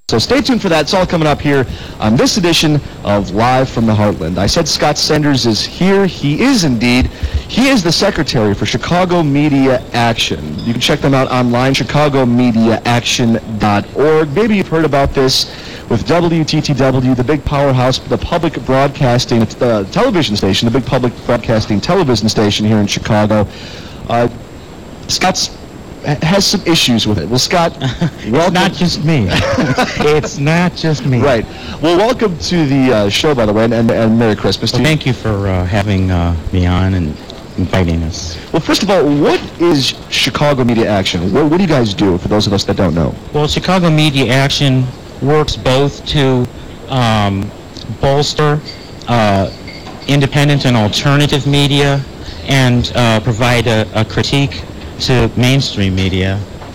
So stay tuned for that. It's all coming up here on this edition of Live from the Heartland. I said Scott Senders is here. He is indeed. He is the secretary for Chicago Media Action. You can check them out online, chicagomediaaction.org. Maybe you've heard about this with WTTW, the big powerhouse, the public broadcasting television station, the big public broadcasting television station here in Chicago. Scott's has some issues with it. Well, Scott, welcome. It's not just me. It's not just me. Right. Well, welcome to the show, by the way, and Merry Christmas to you. Thank you for having me on and inviting us. Well, first of all, what is Chicago Media Action? What do you guys do, for those of us that don't know? Well, Chicago Media Action works both to bolster independent and alternative media and provide a critique to mainstream media.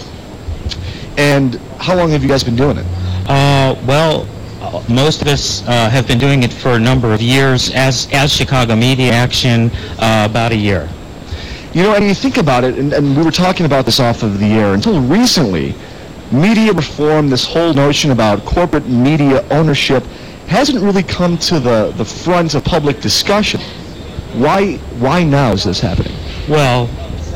And how long have you guys been doing it? Well, most of us have been doing it for a number of years. As Chicago Media Action, about a year. You know, and you think about it, and we were talking about this off of the air, until recently, media reform, this whole notion about corporate media ownership, hasn't really come to the front of public discussion. Why now is this happening? Well,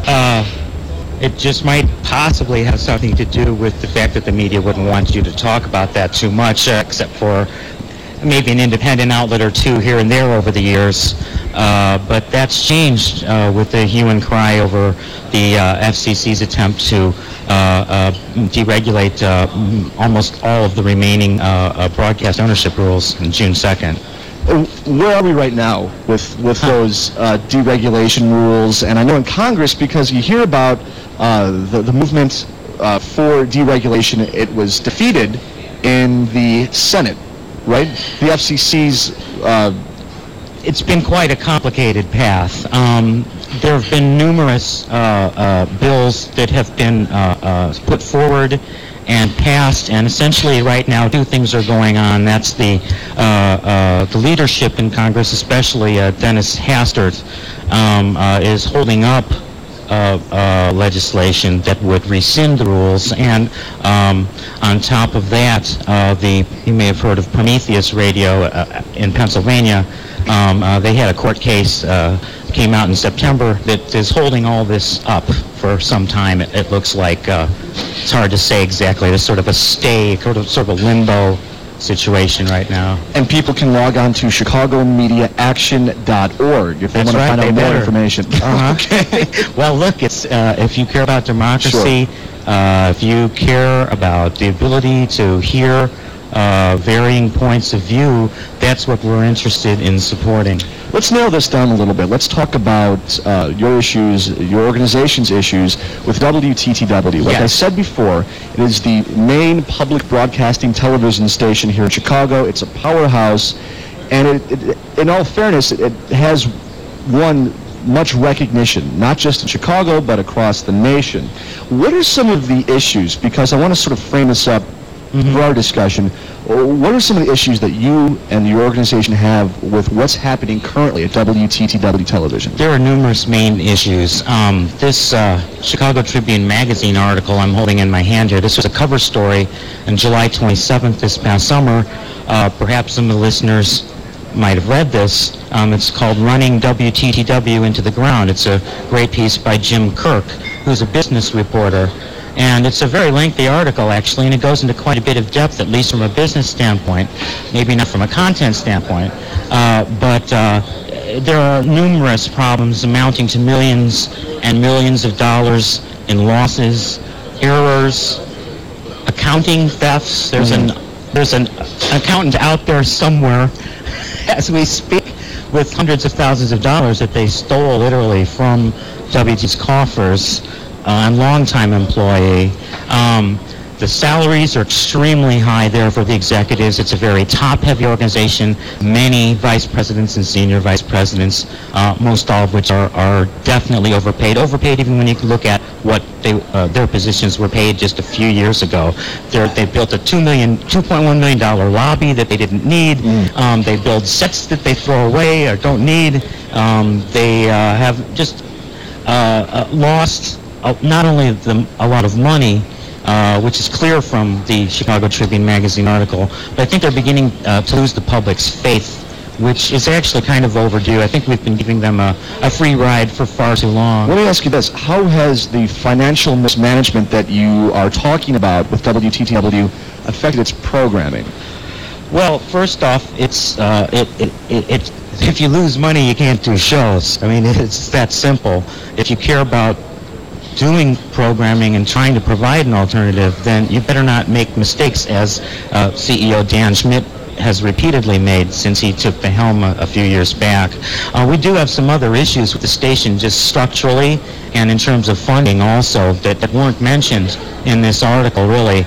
it just might possibly have something to do with the fact that the media wouldn't want you to talk about that too much, except for maybe an independent outlet or two here and there over the years. But that's changed with the hue and cry over the FCC's attempt to deregulate almost all of the remaining broadcast ownership rules on June 2nd. Where are we right now with those deregulation rules? And I know in Congress, because you hear about the movement for deregulation, it was defeated in the Senate, right? The FCC's... It's been quite a complicated path. There have been numerous bills that have been put forward and passed, and essentially right now two things are going on. That's the leadership in Congress, especially Dennis Hastert, is holding up legislation that would rescind the rules, and on top of that, you may have heard of Prometheus Radio in Pennsylvania. They had a court case came out in September that is holding all this up for some time. It looks like it's hard to say exactly. There's sort of a stay, sort of a limbo situation right now. And people can log on to chicagomediaaction.org if they want to find out more information. Okay. Well, look, it's if you care about democracy, if you care about the ability to hear varying points of view, that's what we're interested in supporting. Let's nail this down a little bit. Let's talk about your issues, your organization's issues with WTTW. Like I said before, it is the main public broadcasting television station here in Chicago. It's a powerhouse, and it in all fairness, it has won much recognition, not just in Chicago, but across the nation. What are some of the issues? Because I want to sort of frame this up for our discussion. What are some of the issues that you and your organization have with what's happening currently at WTTW Television? There are numerous main issues. This Chicago Tribune magazine article I'm holding in my hand here, this was a cover story on July 27th this past summer. Perhaps some of the listeners might have read this. It's called Running WTTW into the Ground. It's a great piece by Jim Kirk, who's a business reporter. And it's a very lengthy article, actually, and it goes into quite a bit of depth, at least from a business standpoint, maybe not from a content standpoint. But there are numerous problems amounting to millions and millions of dollars in losses, errors, accounting thefts. There's an accountant out there somewhere as we speak with hundreds of thousands of dollars that they stole literally from WT's coffers. And longtime employee. The salaries are extremely high there for the executives. It's a very top-heavy organization. Many vice presidents and senior vice presidents, most all of which are definitely overpaid. Overpaid even when you look at what their positions were paid just a few years ago. They built a $2.1 million lobby that they didn't need. They build sets that they throw away or don't need. They have just lost not only a lot of money, which is clear from the Chicago Tribune magazine article. But I think they're beginning to lose the public's faith, which is actually kind of overdue. I think we've been giving them a free ride for far too long. Let me ask you this. How has the financial mismanagement that you are talking about with WTTW affected its programming? Well, first off, it's if you lose money, you can't do shows. I mean, it's that simple. If you care about doing programming and trying to provide an alternative, then you better not make mistakes, as CEO Dan Schmidt has repeatedly made since he took the helm a few years back. We do have some other issues with the station, just structurally and in terms of funding also, that weren't mentioned in this article, really.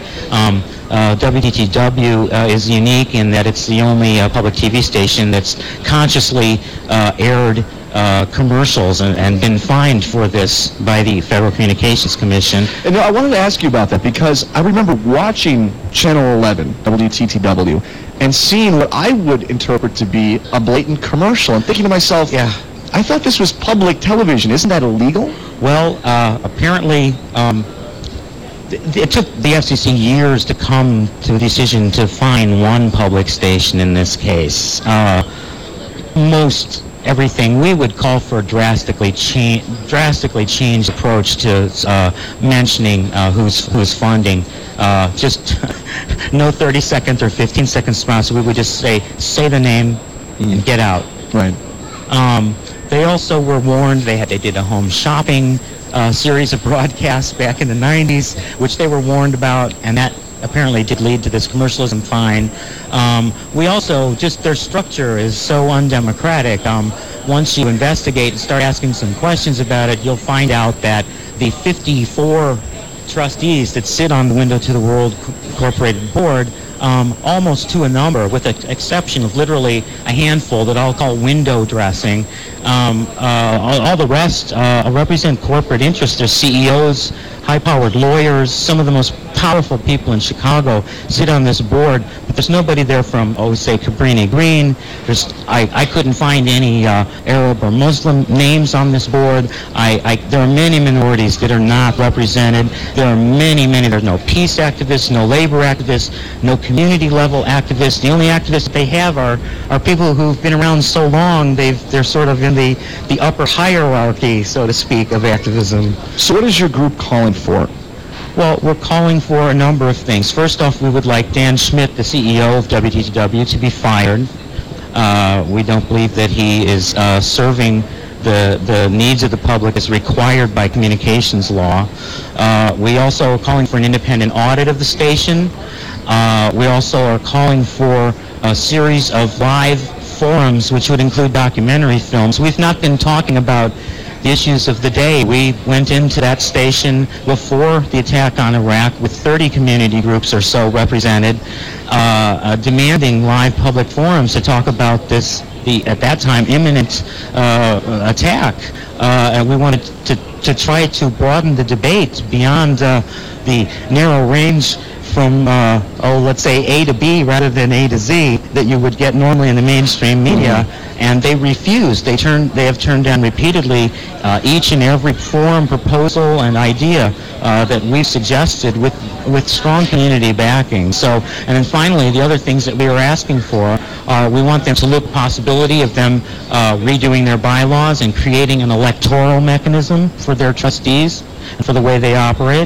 WTTW is unique in that it's the only public TV station that's consciously aired commercials and been fined for this by the Federal Communications Commission. And I wanted to ask you about that because I remember watching Channel 11, WTTW, and seeing what I would interpret to be a blatant commercial and thinking to myself, yeah, I thought this was public television. Isn't that illegal? Well, apparently it took the FCC years to come to a decision to fine one public station in this case. Most everything we would call for a drastically changed approach to mentioning who's funding. Just no 30-second or 15-second spots. We would just say the name and get out. Right. They also were warned. They did a home shopping series of broadcasts back in the 90s, which they were warned about, and that apparently did lead to this commercialism fine. We also, just their structure is so undemocratic. Once you investigate and start asking some questions about it, you'll find out that the 54 trustees that sit on the Window to the World Incorporated board, almost to a number, with the exception of literally a handful that I'll call window dressing. All the rest represent corporate interests. They're CEOs, high-powered lawyers, some of the most powerful people in Chicago sit on this board, but there's nobody there from, say, Cabrini Green. I couldn't find any Arab or Muslim names on this board. There are many minorities that are not represented. There are many, there's no peace activists, no labor activists, no community-level activists. The only activists they have are people who've been around so long, they're sort of in the upper hierarchy, so to speak, of activism. So what is your group calling for? Well, we're calling for a number of things. First off, we would like Dan Schmidt, the CEO of WTTW, to be fired. We don't believe that he is serving the needs of the public as required by communications law. We also are calling for an independent audit of the station. We also are calling for a series of live forums, which would include documentary films. We've not been talking about the issues of the day. We went into that station before the attack on Iraq with 30 community groups or so represented, demanding live public forums to talk about the at that time imminent attack. And we wanted to try to broaden the debate beyond the narrow range from, let's say A to B rather than A to Z that you would get normally in the mainstream media, and they refused. They have turned down repeatedly each and every forum proposal and idea that we've suggested with strong community backing. So, and then finally, the other things that we are asking for are we want them to look at the possibility of them redoing their bylaws and creating an electoral mechanism for their trustees and for the way they operate.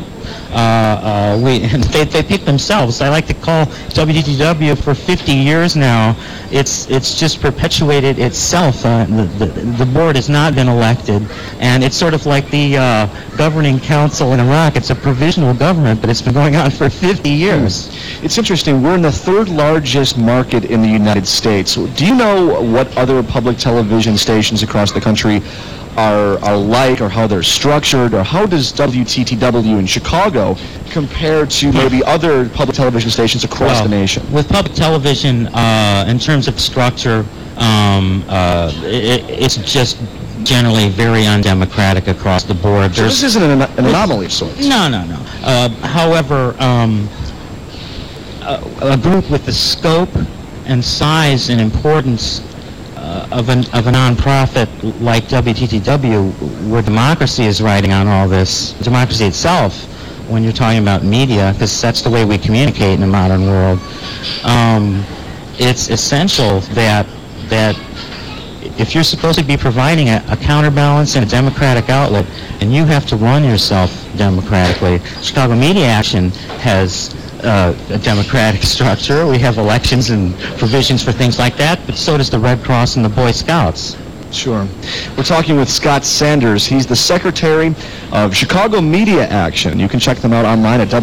They pick themselves. I like to call WTTW for 50 years now. It's just perpetuated itself. The board has not been elected, and it's sort of like the governing council in Iraq. It's a provisional government, but it's been going on for 50 years. It's interesting. We're in the third largest market in the United States. Do you know what other public television stations across the country are like, or how they're structured, or how does WTTW in Chicago compare to maybe other public television stations across the nation? With public television, in terms of structure, it's just generally very undemocratic across the board. So this isn't an anomaly of sorts? No. However, a group with the scope and size and importance of a nonprofit like WTTW, where democracy is riding on all this, democracy itself, when you're talking about media, because that's the way we communicate in the modern world. It's essential that if you're supposed to be providing a counterbalance and a democratic outlet, and you have to run yourself democratically. Chicago Media Action has a democratic structure. We have elections and provisions for things like that, but so does the Red Cross and the Boy Scouts. Sure. We're talking with Scott Sanders. He's the secretary of Chicago Media Action. You can check them out online at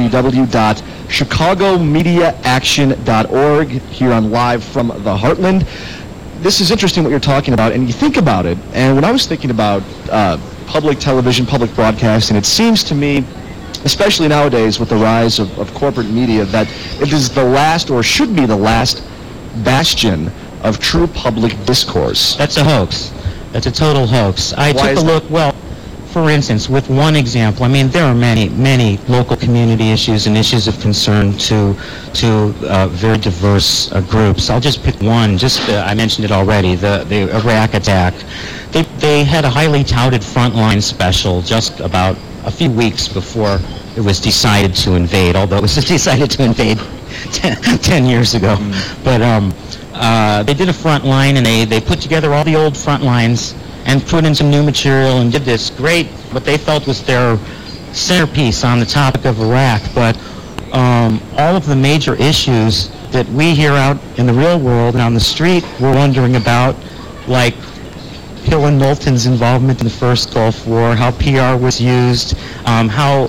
www.chicagomediaaction.org here on Live from the Heartland. This is interesting what you're talking about, and you think about it, and when I was thinking about public television, public broadcasting, it seems to me, especially nowadays with the rise of corporate media, that it is the last, or should be the last, bastion of true public discourse. That's a hoax. That's a total hoax. I took a look, well, for instance, with one example, I mean, there are many local community issues and issues of concern to very diverse groups. I'll just pick one. I mentioned it already, the Iraq attack. They had a highly touted Frontline special just about a few weeks before it was decided to invade, although it was decided to invade 10 years ago. But they did a Frontline, and they put together all the old Frontlines and put in some new material and did this great, what they felt was their centerpiece on the topic of Iraq. But all of the major issues that we hear out in the real world and on the street we're wondering about, like Hill and Knowlton's involvement in the first Gulf War, how PR was used, how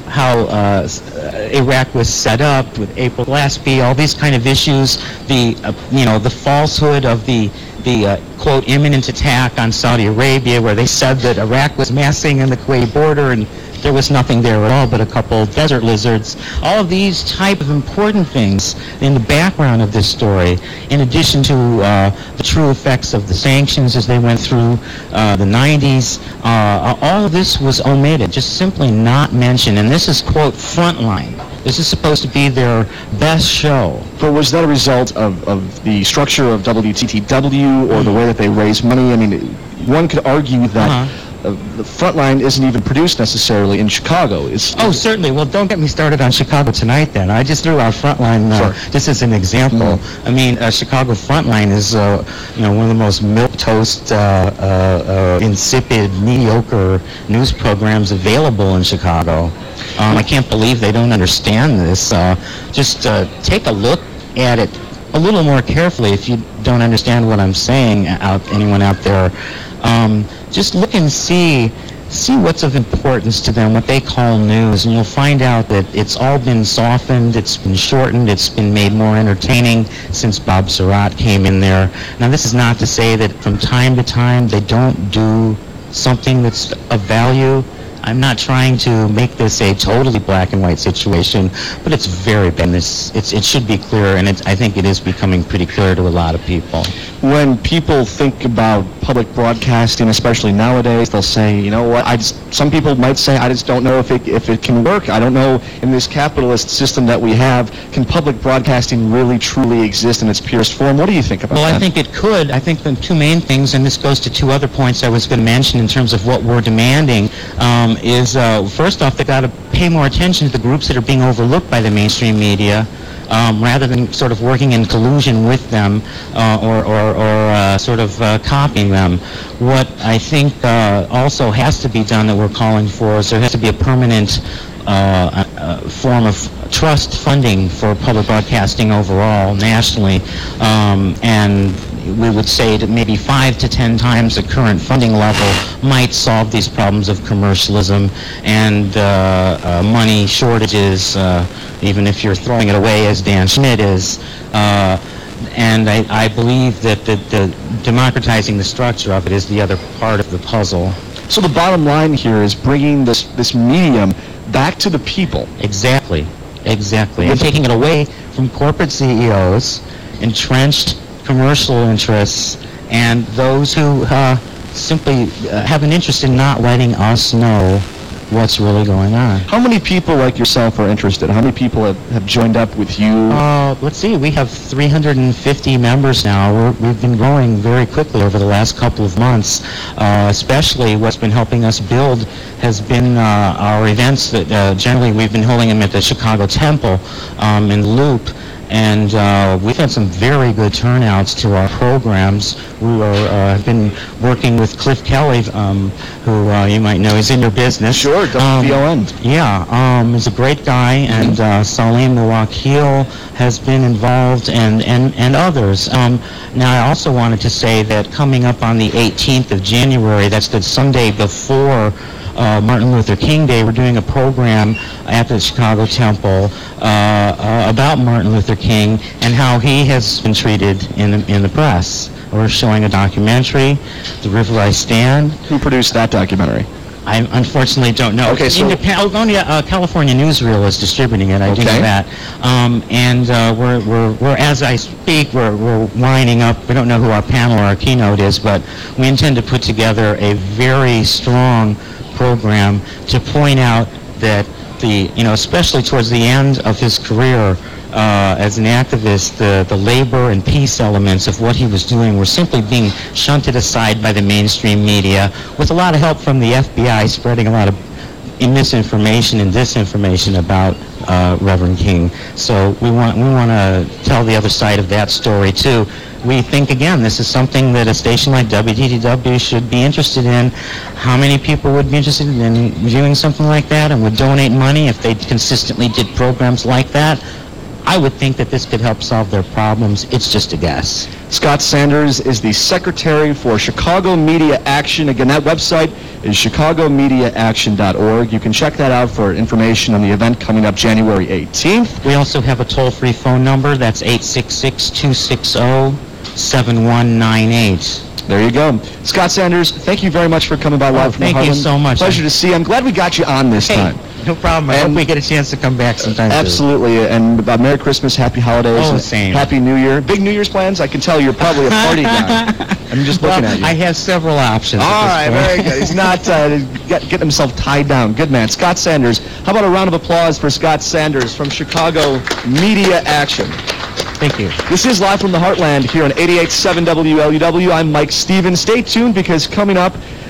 Iraq was set up with April Glaspie, all these kind of issues, the falsehood of the quote, imminent attack on Saudi Arabia, where they said that Iraq was massing in the Kuwaiti border and there was nothing there at all but a couple desert lizards. All of these type of important things in the background of this story, in addition to the true effects of the sanctions as they went through the 90s, all of this was omitted, just simply not mentioned. And this is, quote, Frontline. This is supposed to be their best show. But was that a result of the structure of WTTW or the way that they raise money? I mean, one could argue that the Frontline isn't even produced necessarily in Chicago. Certainly. Well, don't get me started on Chicago Tonight then. I just threw out Frontline just as an example. I mean, Chicago Frontline is one of the most milquetoast, insipid, mediocre news programs available in Chicago. I can't believe they don't understand this. Just take a look at it a little more carefully if you don't understand what I'm saying, anyone out there. Just look and see what's of importance to them, what they call news, and you'll find out that it's all been softened, it's been shortened, it's been made more entertaining since Bob Surratt came in there. Now, this is not to say that from time to time they don't do something that's of value. I'm not trying to make this a totally black and white situation, but it's very bad. It should be clear, and I think it is becoming pretty clear to a lot of people. When people think about public broadcasting, especially nowadays, they'll say, you know what, some people might say, I just don't know if it can work. I don't know, in this capitalist system that we have, can public broadcasting really truly exist in its purest form? What do you think about that? Well, I think it could. I think the two main things, and this goes to two other points I was going to mention in terms of what we're demanding, is first off, they got to pay more attention to the groups that are being overlooked by the mainstream media, rather than sort of working in collusion with them or sort of copying them. What I think also has to be done that we're calling for is there has to be a permanent form of trust funding for public broadcasting overall, nationally, and we would say that maybe 5 to 10 times the current funding level might solve these problems of commercialism and money shortages, even if you're throwing it away as Dan Schmidt is. And I believe that the democratizing the structure of it is the other part of the puzzle. So the bottom line here is bringing this medium back to the people. Exactly. And taking it away from corporate CEOs, entrenched commercial interests, and those who simply have an interest in not letting us know what's really going on. How many people like yourself are interested? How many people have joined up with you? Let's see, we have 350 members now. We've been growing very quickly over the last couple of months. Especially what's been helping us build has been our events that generally we've been holding them at the Chicago Temple in Loop. And we've had some very good turnouts to our programs. We have been working with Cliff Kelly, who you might know is in your business. Sure, WVON. Yeah, he's a great guy, and Salim Mawakil has been involved, and others. Now, I also wanted to say that coming up on the 18th of January, that's the Sunday before Martin Luther King Day, we're doing a program at the Chicago Temple about Martin Luther King and how he has been treated in the press. We're showing a documentary, The River I Stand. Who produced that documentary? I unfortunately don't know. Okay, so California Newsreel is distributing it. I do know that. And we're as I speak, we're winding up. We don't know who our panel or our keynote is, but we intend to put together a very strong program to point out that especially towards the end of his career as an activist, the labor and peace elements of what he was doing were simply being shunted aside by the mainstream media, with a lot of help from the FBI spreading a lot of misinformation and disinformation about Reverend King. So we want to tell the other side of that story too. We think, again, this is something that a station like WTTW should be interested in. How many people would be interested in viewing something like that and would donate money if they consistently did programs like that? I would think that this could help solve their problems. It's just a guess. Scott Sanders is the Secretary for Chicago Media Action. Again, that website is chicagomediaaction.org. You can check that out for information on the event coming up January 18th. We also have a toll-free phone number. That's 866-260-7198. There you go. Scott Sanders, thank you very much for coming by live from Harlem. Thank you so much. Pleasure to see you. I'm glad we got you on this time. No problem. I hope we get a chance to come back sometime Absolutely. Too. And Merry Christmas, Happy Holidays. Oh, same. Happy New Year. Big New Year's plans? I can tell you're probably a party guy. I'm just looking at you. I have several options. All right, very good. He's not getting himself tied down. Good man. Scott Sanders. How about a round of applause for Scott Sanders from Chicago Media Action? Thank you. This is Live from the Heartland here on 88.7 WLUW. I'm Mike Stevens. Stay tuned because coming up,